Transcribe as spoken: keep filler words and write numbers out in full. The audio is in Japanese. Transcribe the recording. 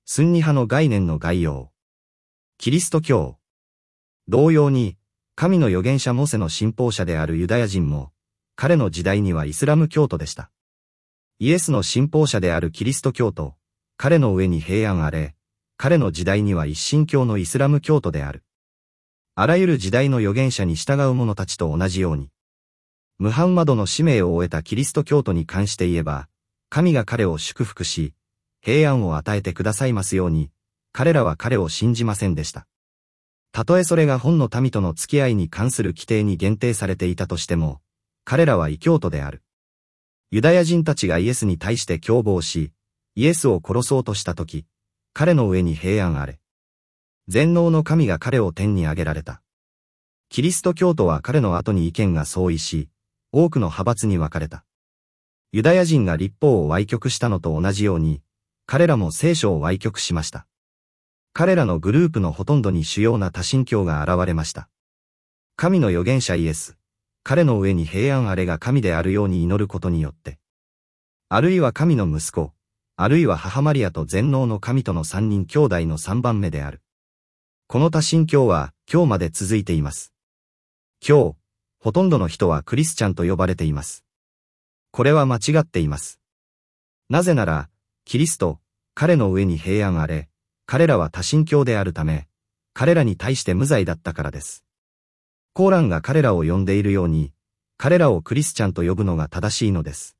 スンニ派の概念の概要。キリスト教。同様に、神の預言者モセの信奉者であるユダヤ人も、彼の時代にはイスラム教徒でした。イエスの信奉者であるキリスト教徒、彼の上に平安あれ、彼の時代には一神教のイスラム教徒である。あらゆる時代の預言者に従う者たちと同じように、ムハンマドの使命を終えたキリスト教徒に関して言えば、神が彼を祝福し、平安を与えてくださいますように、彼らは彼を信じませんでした。たとえそれが本の民との付き合いに関する規定に限定されていたとしても、彼らは異教徒である。ユダヤ人たちがイエスに対して共謀し、イエスを殺そうとしたとき、彼の上に平安あれ。全能の神が彼を天に上げられた。キリスト教徒は彼の後に意見が相違し、多くの派閥に分かれた。ユダヤ人が律法を歪曲したのと同じように、彼らも聖書を歪曲しました。彼らのグループのほとんどに主要な多神教が現れました。神の預言者イエス、彼の上に平安あれが神であるように祈ることによって、あるいは神の息子、あるいは母マリアと全能の神との三人兄弟の三番目である。この多神教は今日まで続いています。今日、ほとんどの人はクリスチャンと呼ばれています。これは間違っています。なぜなら、キリスト、彼の上に平安あれ、彼らは多神教であるため、彼らに対して無罪だったからです。コーランが彼らを呼んでいるように、彼らをクリスチャンと呼ぶのが正しいのです。